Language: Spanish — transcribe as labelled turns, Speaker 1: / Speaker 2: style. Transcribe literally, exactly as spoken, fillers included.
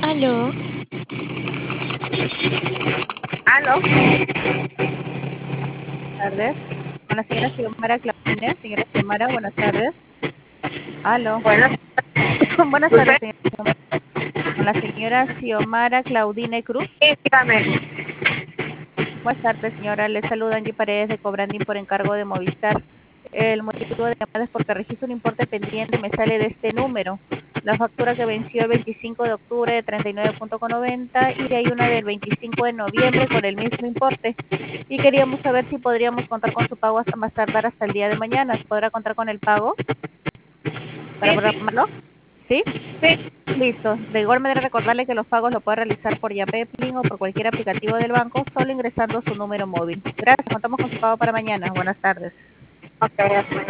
Speaker 1: Aló,
Speaker 2: Aló. Tardes. Con la señora Xiomara Claudine. Señora Xiomara, buenas tardes. Aló.
Speaker 1: bueno,
Speaker 2: Buenas tardes,
Speaker 1: usted,
Speaker 2: señora Xiomara. Con la señora Xiomara Claudine Cruz.
Speaker 1: sí, dígame.
Speaker 2: Buenas tardes, señora. Le saluda Angie Paredes de Cobrandín por encargo de Movistar. El motivo de llamada es porque registro un importe pendiente y me sale de este número. La factura que venció el veinticinco de octubre de treinta y nueve punto noventa y hay una del veinticinco de noviembre con el mismo importe. Y queríamos saber si podríamos contar con su pago hasta más tardar hasta el día de mañana. ¿Se podrá contar con el pago para
Speaker 1: Sí, sí,
Speaker 2: programarlo? ¿Sí?
Speaker 1: sí.
Speaker 2: Listo. De igual manera recordarle que los pagos lo puede realizar por Yapepling o por cualquier aplicativo del banco, solo ingresando su número móvil. Gracias. Contamos con su pago para mañana. Buenas tardes.
Speaker 1: Ok,